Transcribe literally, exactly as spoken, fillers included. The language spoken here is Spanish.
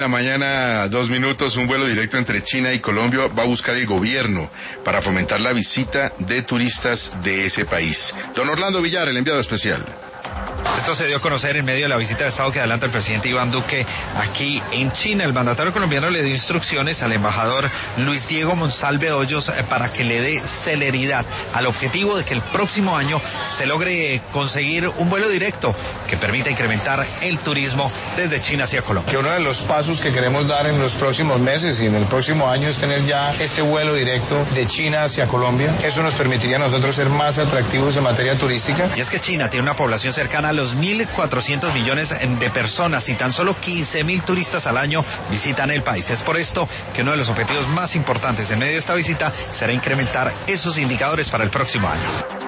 La mañana, dos minutos, un vuelo directo entre China y Colombia va a buscar el gobierno para fomentar la visita de turistas de ese país. Don Orlando Villar, el enviado especial. Esto se dio a conocer en medio de la visita de Estado que adelanta el presidente Iván Duque aquí en China. El mandatario colombiano le dio instrucciones al embajador Luis Diego Monsalve Hoyos para que le dé celeridad al objetivo de que el próximo año se logre conseguir un vuelo directo que permita incrementar el turismo desde China hacia Colombia. Que uno de los pasos que queremos dar en los próximos meses y en el próximo año es tener ya este vuelo directo de China hacia Colombia. Eso nos permitiría a nosotros ser más atractivos en materia turística. Y es que China tiene una población cercana a los mil cuatrocientos millones de personas y tan solo quince mil turistas al año visitan el país. Es por esto que uno de los objetivos más importantes en medio de esta visita será incrementar esos indicadores para el próximo año.